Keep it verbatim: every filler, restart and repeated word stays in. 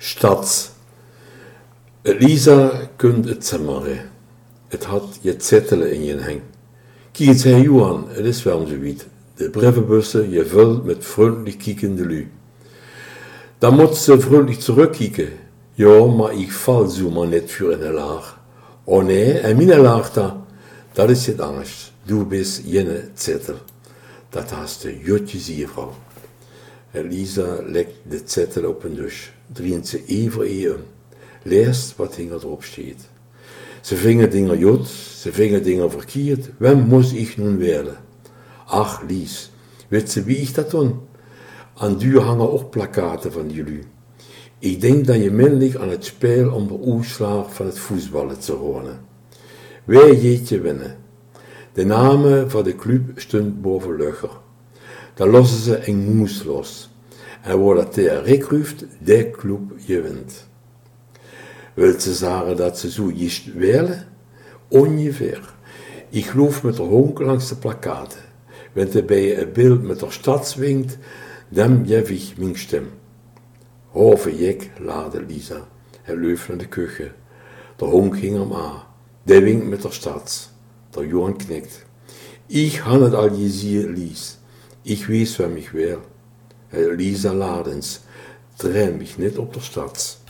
Stads. Lisa kunt het zemmeren. Het had je zettelen in je heng. Kijk eens her Johan, het is wel zo wiet. De brievenbussen je vult met vriendelijk kiekende lui. Dan moet ze vriendelijk terugkijken. Ja, maar ik val zo maar net voor in de laag. Oh nee, en mijn laag daar, dat is het anders. Du bist jene zettel. Dat haast de jutje ziervrouw. Elisa legt de zettel op een douche, drieën ze even een. Leest wat hier erop staat. Ze vingen dingen jut, ze vingen dingen verkeerd. Wem moest ik nun werden? Ach, Lies, weet ze wie ik dat doen? Aan du hangen ook plakaten van jullie. Ik denk dat je min ligt aan het spel om de uitslag van het voetballen te horen. Wij jeetje winnen. De namen van de club stond boven luchter. Dan lossen ze een moes los. En wordt dat der rekruft, de club gewint. Wil ze zeggen dat ze zo juist willen? Ongeveer. Ik geloof met de honk langs de plakaten. Wenn er bij een beeld met de stad swingt, dan geef ik mijn stem. Hove jek, laade Lisa. Hij loopt naar de keuken. De honk ging hem aan. Die winkt met de stad. De Johan knikt. Ik had het al gezien, Lies. Ik weet wat ik wil. Lisa Ladens, train mich niet op de stad.